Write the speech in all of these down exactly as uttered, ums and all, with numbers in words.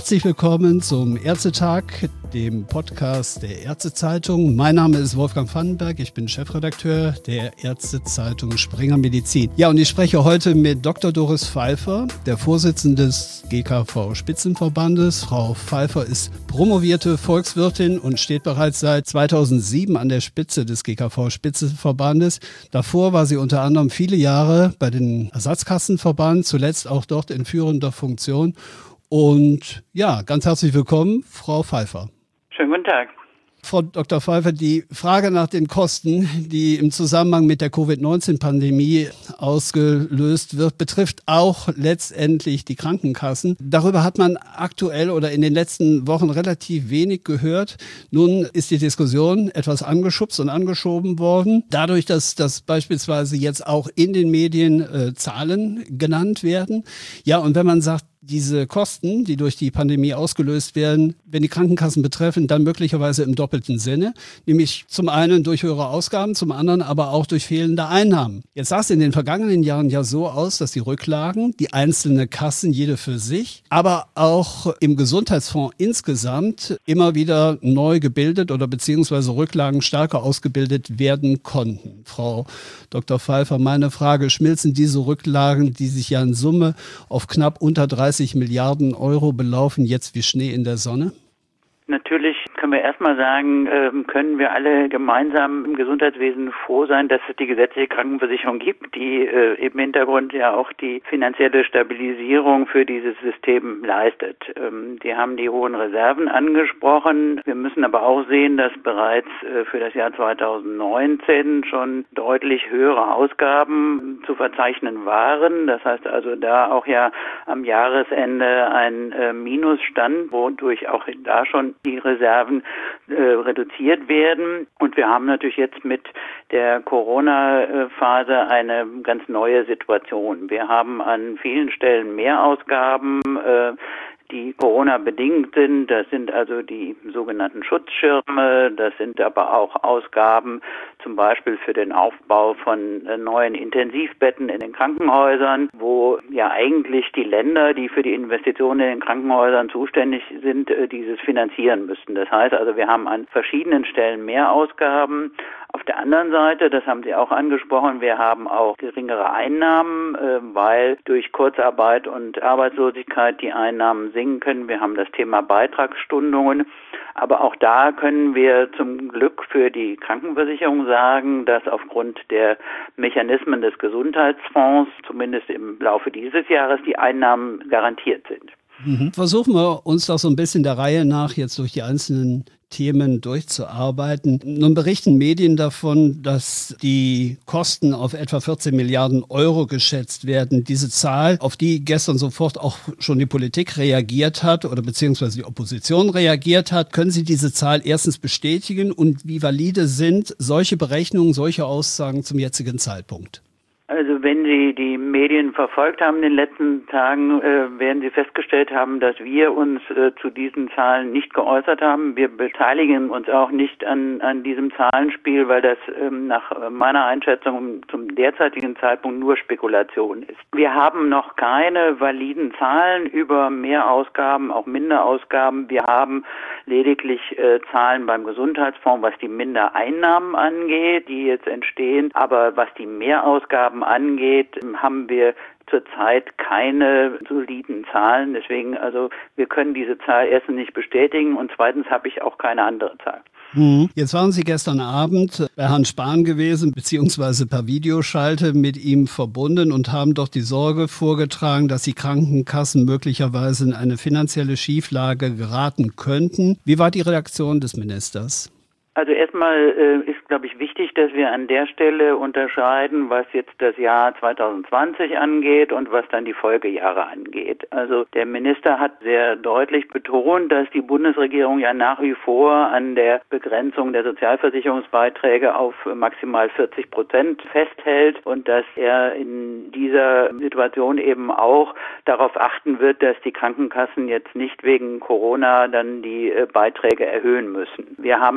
Herzlich willkommen zum Ärztetag, dem Podcast der Ärztezeitung. Mein Name ist Wolfgang Pfannenberg, ich bin Chefredakteur der Ärztezeitung Springer Medizin. Ja, und ich spreche heute mit Doktor Doris Pfeiffer, der Vorsitzende des G K V-Spitzenverbandes. Frau Pfeiffer ist promovierte Volkswirtin und steht bereits seit zweitausendsieben an der Spitze des G K V-Spitzenverbandes. Davor war sie unter anderem viele Jahre bei den Ersatzkassenverband, zuletzt auch dort in führender Funktion. Und ja, ganz herzlich willkommen, Frau Pfeiffer. Schönen guten Tag. Frau Doktor Pfeiffer, die Frage nach den Kosten, die im Zusammenhang mit der Covid neunzehn Pandemie ausgelöst wird, betrifft auch letztendlich die Krankenkassen. Darüber hat man aktuell oder in den letzten Wochen relativ wenig gehört. Nun ist die Diskussion etwas angeschubst und angeschoben worden. Dadurch, dass, dass beispielsweise jetzt auch in den Medien äh, Zahlen genannt werden. Ja, und wenn man sagt, diese Kosten, die durch die Pandemie ausgelöst werden, wenn die Krankenkassen betreffen, dann möglicherweise im doppelten Sinne, nämlich zum einen durch höhere Ausgaben, zum anderen aber auch durch fehlende Einnahmen. Jetzt sah es in den vergangenen Jahren ja so aus, dass die Rücklagen, die einzelnen Kassen, jede für sich, aber auch im Gesundheitsfonds insgesamt immer wieder neu gebildet oder beziehungsweise Rücklagen stärker ausgebildet werden konnten. Frau Doktor Pfeiffer, meine Frage, schmilzen diese Rücklagen, die sich ja in Summe auf knapp unter dreißig Milliarden Euro belaufen, jetzt wie Schnee in der Sonne? Natürlich können wir erstmal sagen, können wir alle gemeinsam im Gesundheitswesen froh sein, dass es die gesetzliche Krankenversicherung gibt, die im Hintergrund ja auch die finanzielle Stabilisierung für dieses System leistet. Sie haben die hohen Reserven angesprochen. Wir müssen aber auch sehen, dass bereits für das Jahr zweitausendneunzehn schon deutlich höhere Ausgaben zu verzeichnen waren. Das heißt also, da auch ja am Jahresende ein Minus stand, wodurch auch da schon die Reserven äh, reduziert werden. Und wir haben natürlich jetzt mit der Corona-Phase eine ganz neue Situation. Wir haben an vielen Stellen Mehrausgaben, äh, die Corona-bedingt sind. Das sind also die sogenannten Schutzschirme. Das sind aber auch Ausgaben zum Beispiel für den Aufbau von neuen Intensivbetten in den Krankenhäusern, wo ja eigentlich die Länder, die für die Investitionen in den Krankenhäusern zuständig sind, dieses finanzieren müssten. Das heißt also, wir haben an verschiedenen Stellen mehr Ausgaben. Auf der anderen Seite, das haben Sie auch angesprochen, wir haben auch geringere Einnahmen, weil durch Kurzarbeit und Arbeitslosigkeit die Einnahmen sinken können. Wir haben das Thema Beitragsstundungen. Aber auch da können wir zum Glück für die Krankenversicherung sagen, dass aufgrund der Mechanismen des Gesundheitsfonds, zumindest im Laufe dieses Jahres, die Einnahmen garantiert sind. Mhm. Versuchen wir uns doch so ein bisschen der Reihe nach jetzt durch die einzelnen Themen durchzuarbeiten. Nun berichten Medien davon, dass die Kosten auf etwa vierzehn Milliarden Euro geschätzt werden. Diese Zahl, auf die gestern sofort auch schon die Politik reagiert hat oder beziehungsweise die Opposition reagiert hat, können Sie diese Zahl erstens bestätigen und wie valide sind solche Berechnungen, solche Aussagen zum jetzigen Zeitpunkt? Also wenn Sie die Medien verfolgt haben in den letzten Tagen, äh, werden Sie festgestellt haben, dass wir uns äh, zu diesen Zahlen nicht geäußert haben. Wir beteiligen uns auch nicht an, an diesem Zahlenspiel, weil das ähm, nach meiner Einschätzung zum derzeitigen Zeitpunkt nur Spekulation ist. Wir haben noch keine validen Zahlen über Mehrausgaben, auch Minderausgaben. Wir haben lediglich äh, Zahlen beim Gesundheitsfonds, was die Mindereinnahmen angeht, die jetzt entstehen. Aber was die Mehrausgaben angeht, haben wir zurzeit keine soliden Zahlen. Deswegen, also wir können diese Zahl erstens nicht bestätigen und zweitens habe ich auch keine andere Zahl. Jetzt waren Sie gestern Abend bei Herrn Spahn gewesen, beziehungsweise per Videoschalte mit ihm verbunden und haben doch die Sorge vorgetragen, dass die Krankenkassen möglicherweise in eine finanzielle Schieflage geraten könnten. Wie war die Reaktion des Ministers? Also erstmal äh, ist, glaube ich, wichtig, dass wir an der Stelle unterscheiden, was jetzt das Jahr zweitausendzwanzig angeht und was dann die Folgejahre angeht. Also der Minister hat sehr deutlich betont, dass die Bundesregierung ja nach wie vor an der Begrenzung der Sozialversicherungsbeiträge auf maximal vierzig Prozent festhält und dass er in dieser Situation eben auch darauf achten wird, dass die Krankenkassen jetzt nicht wegen Corona dann die äh, Beiträge erhöhen müssen. Wir haben in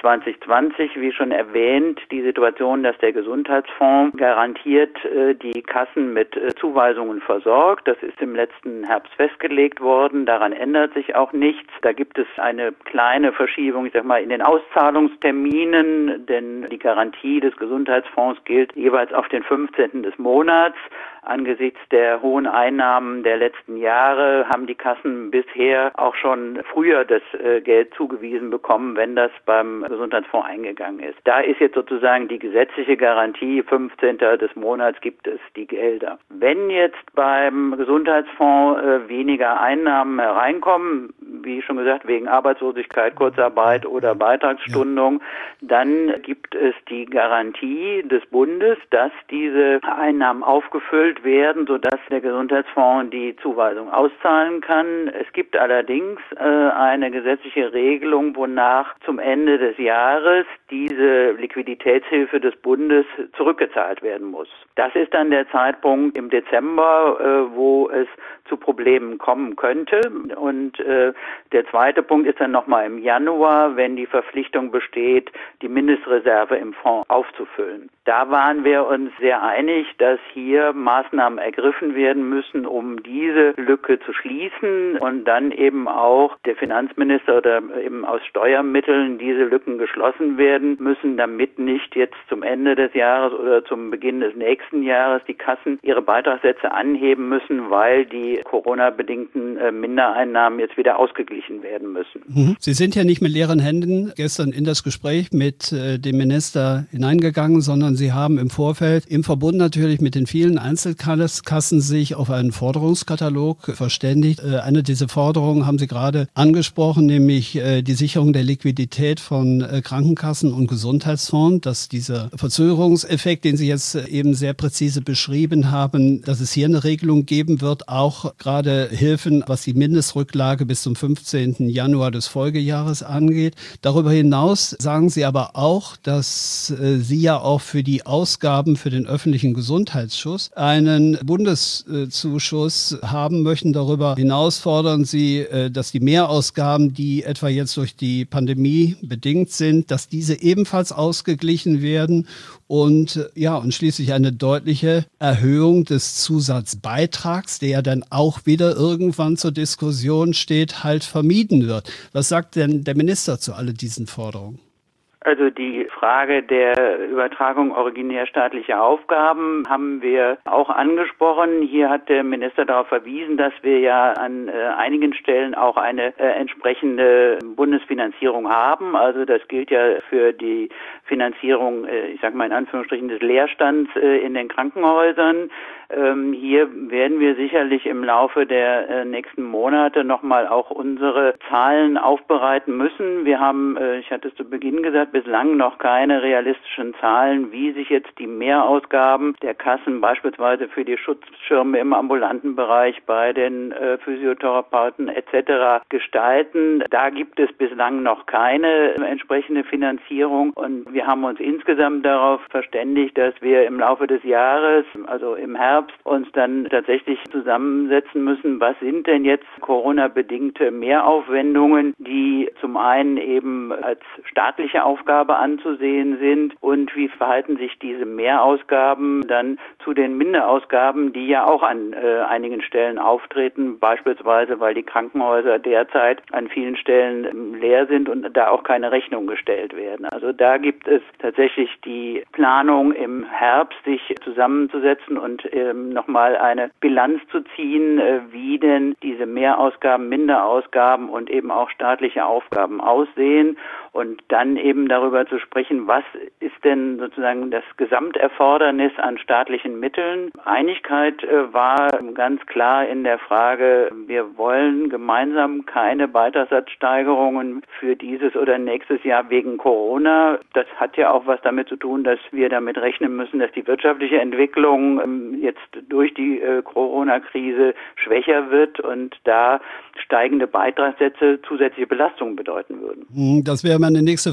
zwanzig zwanzig, wie schon erwähnt, die Situation, dass der Gesundheitsfonds garantiert äh, die Kassen mit äh, Zuweisungen versorgt. Das ist im letzten Herbst festgelegt worden. Daran ändert sich auch nichts. Da gibt es eine kleine Verschiebung, ich sag mal, in den Auszahlungsterminen, denn die Garantie des Gesundheitsfonds gilt jeweils auf den fünfzehnten des Monats. Angesichts der hohen Einnahmen der letzten Jahre haben die Kassen bisher auch schon früher das äh, Geld zugewiesen bekommen, wenn das beim Gesundheitsfonds eingegangen ist. Da ist jetzt sozusagen die gesetzliche Garantie, fünfzehnten des Monats gibt es die Gelder. Wenn jetzt beim Gesundheitsfonds äh, weniger Einnahmen hereinkommen, wie schon gesagt, wegen Arbeitslosigkeit, Kurzarbeit oder Beitragsstundung, dann gibt es die Garantie des Bundes, dass diese Einnahmen aufgefüllt werden, sodass der Gesundheitsfonds die Zuweisung auszahlen kann. Es gibt allerdings äh, eine gesetzliche Regelung, wonach zum Ende des Jahres diese Liquiditätshilfe des Bundes zurückgezahlt werden muss. Das ist dann der Zeitpunkt im Dezember, äh, wo es zu Problemen kommen könnte. Und äh, der zweite Punkt ist dann nochmal im Januar, wenn die Verpflichtung besteht, die Mindestreserve im Fonds aufzufüllen. Da waren wir uns sehr einig, dass hier Maßnahmen ergriffen werden müssen, um diese Lücke zu schließen und dann eben auch der Finanzminister oder eben aus Steuermitteln diese Lücken geschlossen werden müssen, damit nicht jetzt zum Ende des Jahres oder zum Beginn des nächsten Jahres die Kassen ihre Beitragssätze anheben müssen, weil die Corona-bedingten Mindereinnahmen jetzt wieder ausgeglichen werden müssen. Sie sind ja nicht mit leeren Händen gestern in das Gespräch mit dem Minister hineingegangen, sondern Sie haben im Vorfeld, im Verbund natürlich mit den vielen Einzelkassen, sich auf einen Forderungskatalog verständigt. Eine dieser Forderungen haben Sie gerade angesprochen, nämlich die Sicherung der Liquidität von Krankenkassen und Gesundheitsfonds, dass dieser Verzögerungseffekt, den Sie jetzt eben sehr präzise beschrieben haben, dass es hier eine Regelung geben wird, auch gerade Hilfen, was die Mindestrücklage bis zum fünfzehnten Januar des Folgejahres angeht. Darüber hinaus sagen Sie aber auch, dass äh, Sie ja auch für die Ausgaben für den öffentlichen Gesundheitsschutz einen Bundeszuschuss haben möchten. Darüber hinaus fordern Sie, äh, dass die Mehrausgaben, die etwa jetzt durch die Pandemie bedingt sind, dass diese ebenfalls ausgeglichen werden und äh, ja und schließlich eine deutliche Erhöhung des Zusatzbeitrags, der ja dann auch wieder irgendwann zur Diskussion steht, halt vermieden wird. Was sagt denn der Minister zu all diesen Forderungen? Also die Frage der Übertragung originär staatlicher Aufgaben haben wir auch angesprochen. Hier hat der Minister darauf verwiesen, dass wir ja an äh, einigen Stellen auch eine äh, entsprechende Bundesfinanzierung haben. Also das gilt ja für die Finanzierung, äh, ich sage mal in Anführungsstrichen, des Leerstands äh, in den Krankenhäusern. Ähm, hier werden wir sicherlich im Laufe der äh, nächsten Monate nochmal auch unsere Zahlen aufbereiten müssen. Wir haben, äh, ich hatte es zu Beginn gesagt, bislang noch keine realistischen Zahlen, wie sich jetzt die Mehrausgaben der Kassen beispielsweise für die Schutzschirme im ambulanten Bereich bei den äh, Physiotherapeuten et cetera gestalten. Da gibt es bislang noch keine entsprechende Finanzierung und wir haben uns insgesamt darauf verständigt, dass wir im Laufe des Jahres, also im Herbst, uns dann tatsächlich zusammensetzen müssen, was sind denn jetzt Corona-bedingte Mehraufwendungen, die zum einen eben als staatliche Aufgabe anzusehen sind und wie verhalten sich diese Mehrausgaben dann zu den Minderausgaben, die ja auch an äh, einigen Stellen auftreten, beispielsweise weil die Krankenhäuser derzeit an vielen Stellen ähm, leer sind und da auch keine Rechnung gestellt werden. Also da gibt es tatsächlich die Planung im Herbst, sich zusammenzusetzen und ähm, nochmal eine Bilanz zu ziehen, äh, wie denn diese Mehrausgaben, Minderausgaben und eben auch staatliche Aufgaben aussehen und dann eben darüber zu sprechen, was ist denn sozusagen das Gesamterfordernis an staatlichen Mitteln. Einigkeit äh, war ganz klar in der Frage, wir wollen gemeinsam keine Beitragssatzsteigerungen für dieses oder nächstes Jahr wegen Corona. Das hat ja auch was damit zu tun, dass wir damit rechnen müssen, dass die wirtschaftliche Entwicklung ähm, jetzt durch die äh, Corona-Krise schwächer wird und da steigende Beitragssätze zusätzliche Belastungen bedeuten würden. Das wäre meine nächste Frage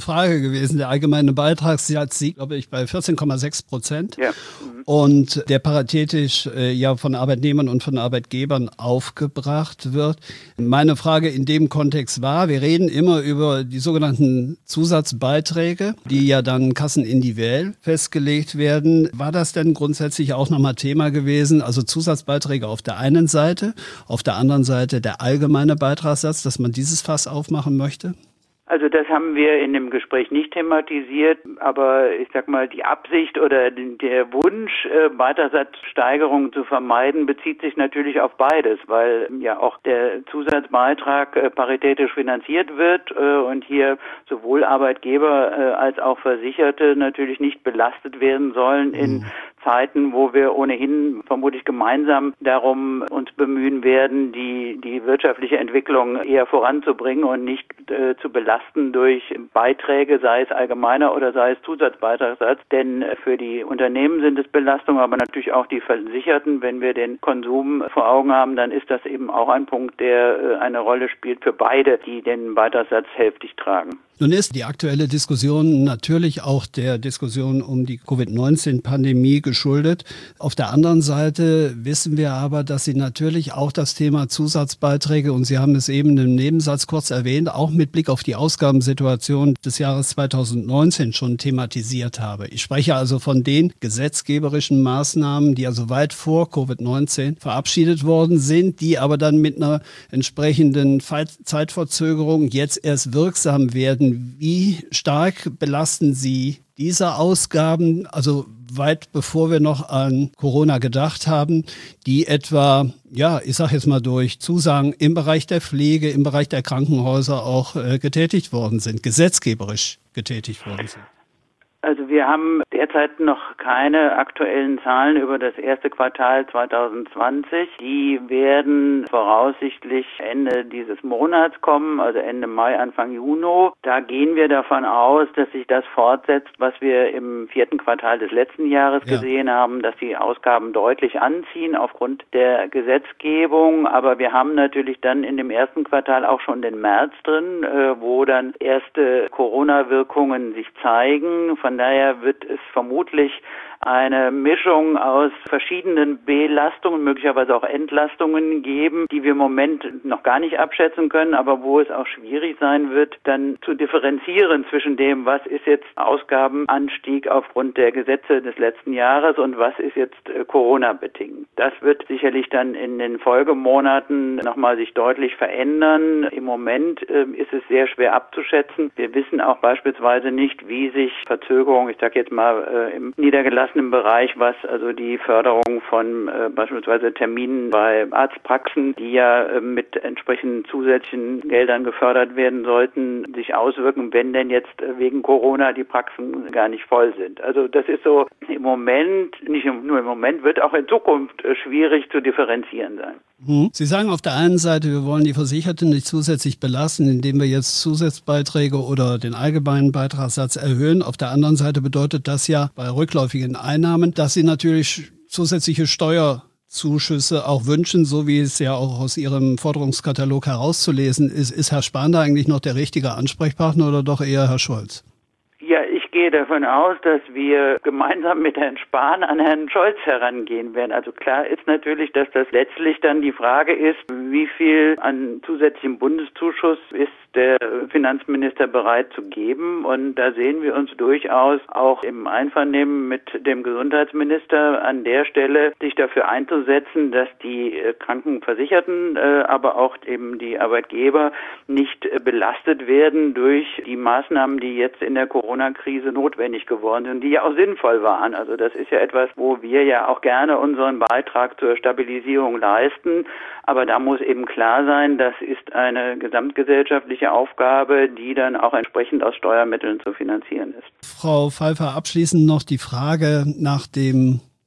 gewesen. Der allgemeine Beitragssatz liegt, glaube ich, bei vierzehn Komma sechs Prozent. Ja. Mhm. Und der paritätisch äh, ja von Arbeitnehmern und von Arbeitgebern aufgebracht wird. Meine Frage in dem Kontext war, wir reden immer über die sogenannten Zusatzbeiträge, die ja dann kassenindividuell festgelegt werden. War das denn grundsätzlich auch nochmal Thema gewesen? Also Zusatzbeiträge auf der einen Seite, auf der anderen Seite der allgemeine Beitragssatz, dass man dieses Fass aufmachen möchte? Also das haben wir in dem Gespräch nicht thematisiert, aber ich sag mal, die Absicht oder der Wunsch, Beitragssatzsteigerungen zu vermeiden, bezieht sich natürlich auf beides, weil ja auch der Zusatzbeitrag paritätisch finanziert wird und hier sowohl Arbeitgeber als auch Versicherte natürlich nicht belastet werden sollen in Zeiten, wo wir ohnehin vermutlich gemeinsam darum uns bemühen werden, die die wirtschaftliche Entwicklung eher voranzubringen und nicht äh, zu belasten durch Beiträge, sei es allgemeiner oder sei es Zusatzbeitragssatz. Denn für die Unternehmen sind es Belastungen, aber natürlich auch die Versicherten. Wenn wir den Konsum vor Augen haben, dann ist das eben auch ein Punkt, der äh, eine Rolle spielt für beide, die den Beitragssatz hälftig tragen. Nun ist die aktuelle Diskussion natürlich auch der Diskussion um die Covid neunzehn Pandemie geschuldet. Auf der anderen Seite wissen wir aber, dass Sie natürlich auch das Thema Zusatzbeiträge, und Sie haben es eben im Nebensatz kurz erwähnt, auch mit Blick auf die Ausgabensituation des Jahres zweitausendneunzehn schon thematisiert haben. Ich spreche also von den gesetzgeberischen Maßnahmen, die also weit vor Covid neunzehn verabschiedet worden sind, die aber dann mit einer entsprechenden Zeitverzögerung jetzt erst wirksam werden. Wie stark belasten Sie diese Ausgaben, also weit bevor wir noch an Corona gedacht haben, die etwa, ja, ich sage jetzt mal durch Zusagen im Bereich der Pflege, im Bereich der Krankenhäuser auch äh, getätigt worden sind, gesetzgeberisch getätigt worden sind? Also wir haben derzeit noch keine aktuellen Zahlen über das erste Quartal zweitausendzwanzig. Die werden voraussichtlich Ende dieses Monats kommen, also Ende Mai, Anfang Juni. Da gehen wir davon aus, dass sich das fortsetzt, was wir im vierten Quartal des letzten Jahres ja. gesehen haben, dass die Ausgaben deutlich anziehen aufgrund der Gesetzgebung. Aber wir haben natürlich dann in dem ersten Quartal auch schon den März drin, wo dann erste Corona-Wirkungen sich zeigen. Von daher wird es vermutlich eine Mischung aus verschiedenen Belastungen, möglicherweise auch Entlastungen geben, die wir im Moment noch gar nicht abschätzen können, aber wo es auch schwierig sein wird, dann zu differenzieren zwischen dem, was ist jetzt Ausgabenanstieg aufgrund der Gesetze des letzten Jahres und was ist jetzt Corona-bedingt. Das wird sicherlich dann in den Folgemonaten nochmal sich deutlich verändern. Im Moment äh, ist es sehr schwer abzuschätzen. Wir wissen auch beispielsweise nicht, wie sich Verzögerungen, ich sage jetzt mal äh, im niedergelassenen Bereich, was also die Förderung von äh, beispielsweise Terminen bei Arztpraxen, die ja äh, mit entsprechenden zusätzlichen Geldern gefördert werden sollten, sich auswirken, wenn denn jetzt äh, wegen Corona die Praxen gar nicht voll sind. Also das ist so im Moment, nicht nur im Moment, wird auch in Zukunft äh, schwierig zu differenzieren sein. Sie sagen auf der einen Seite, wir wollen die Versicherten nicht zusätzlich belasten, indem wir jetzt Zusatzbeiträge oder den allgemeinen Beitragssatz erhöhen. Auf der anderen Seite bedeutet das ja bei rückläufigen Einnahmen, dass sie natürlich zusätzliche Steuerzuschüsse auch wünschen, so wie es ja auch aus Ihrem Forderungskatalog herauszulesen ist. Ist Herr Spahn da eigentlich noch der richtige Ansprechpartner oder doch eher Herr Scholz? Ja, ich gehe davon aus, dass wir gemeinsam mit Herrn Spahn an Herrn Scholz herangehen werden. Also klar ist natürlich, dass das letztlich dann die Frage ist, wie viel an zusätzlichem Bundeszuschuss ist der Finanzminister bereit zu geben. Und da sehen wir uns durchaus auch im Einvernehmen mit dem Gesundheitsminister an der Stelle, sich dafür einzusetzen, dass die Krankenversicherten, aber auch eben die Arbeitgeber nicht belastet werden durch die Maßnahmen, die jetzt in der Corona-Krise notwendig geworden sind, die ja auch sinnvoll waren. Also das ist ja etwas, wo wir ja auch gerne unseren Beitrag zur Stabilisierung leisten. Aber da muss eben klar sein, das ist eine gesamtgesellschaftliche Aufgabe, die dann auch entsprechend aus Steuermitteln zu finanzieren ist. Frau Pfeiffer, abschließend noch die Frage nach dem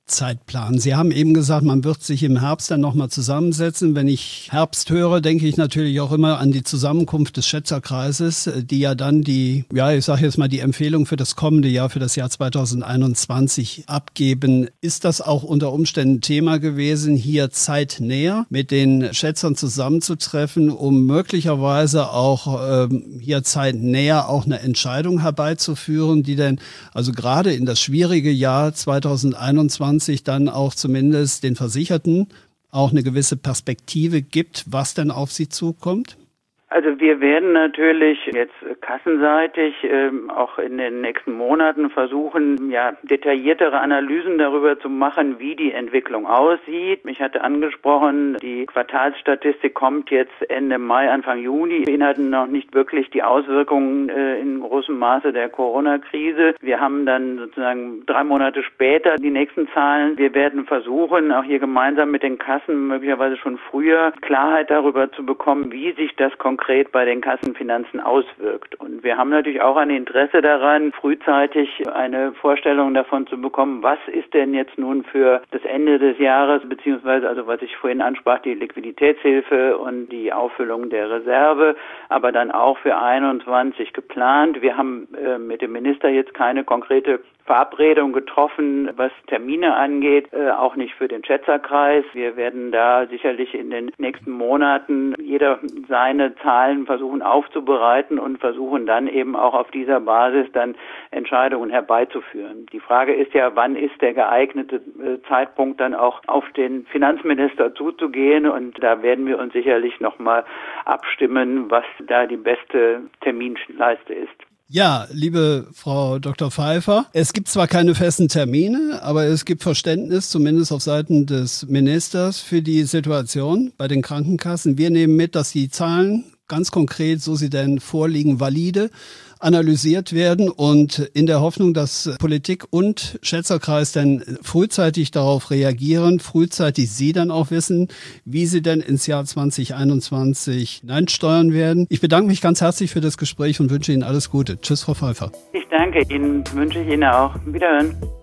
Zeitplan? Sie haben eben gesagt, man wird sich im Herbst dann nochmal zusammensetzen. Wenn ich Herbst höre, denke ich natürlich auch immer an die Zusammenkunft des Schätzerkreises, die ja dann die, ja, ich sage jetzt mal die Empfehlung für das kommende Jahr, für das Jahr zweitausendeinundzwanzig abgeben. Ist das auch unter Umständen Thema gewesen, hier zeitnäher mit den Schätzern zusammenzutreffen, um möglicherweise auch ähm, hier zeitnäher auch eine Entscheidung herbeizuführen, die denn also gerade in das schwierige Jahr zweitausendeinundzwanzig dann auch zumindest den Versicherten auch eine gewisse Perspektive gibt, was denn auf sie zukommt? Also wir werden natürlich jetzt kassenseitig ähm, auch in den nächsten Monaten versuchen, ja, detailliertere Analysen darüber zu machen, wie die Entwicklung aussieht. Ich hatte angesprochen, die Quartalsstatistik kommt jetzt Ende Mai, Anfang Juni, beinhalten noch nicht wirklich die Auswirkungen äh, in großem Maße der Corona-Krise. Wir haben dann sozusagen drei Monate später die nächsten Zahlen. Wir werden versuchen, auch hier gemeinsam mit den Kassen möglicherweise schon früher Klarheit darüber zu bekommen, wie sich das konkret bei den Kassenfinanzen auswirkt. Und wir haben natürlich auch ein Interesse daran, frühzeitig eine Vorstellung davon zu bekommen, was ist denn jetzt nun für das Ende des Jahres, beziehungsweise, also was ich vorhin ansprach, die Liquiditätshilfe und die Auffüllung der Reserve, aber dann auch für einundzwanzig geplant. Wir haben äh, mit dem Minister jetzt keine konkrete Verabredung getroffen, was Termine angeht, äh, auch nicht für den Schätzerkreis. Wir werden da sicherlich in den nächsten Monaten jeder seine Zahlen versuchen aufzubereiten und versuchen dann eben auch auf dieser Basis dann Entscheidungen herbeizuführen. Die Frage ist ja, wann ist der geeignete äh, Zeitpunkt dann auch auf den Finanzminister zuzugehen, und da werden wir uns sicherlich nochmal abstimmen, was da die beste Terminleiste ist. Ja, liebe Frau Doktor Pfeiffer, es gibt zwar keine festen Termine, aber es gibt Verständnis, zumindest auf Seiten des Ministers, für die Situation bei den Krankenkassen. Wir nehmen mit, dass die Zahlen ganz konkret, so sie denn vorliegen, valide analysiert werden, und in der Hoffnung, dass Politik und Schätzerkreis dann frühzeitig darauf reagieren, frühzeitig Sie dann auch wissen, wie Sie denn ins Jahr zweitausendeinundzwanzig hineinsteuern werden. Ich bedanke mich ganz herzlich für das Gespräch und wünsche Ihnen alles Gute. Tschüss, Frau Pfeiffer. Ich danke Ihnen, wünsche ich Ihnen auch. Wiederhören.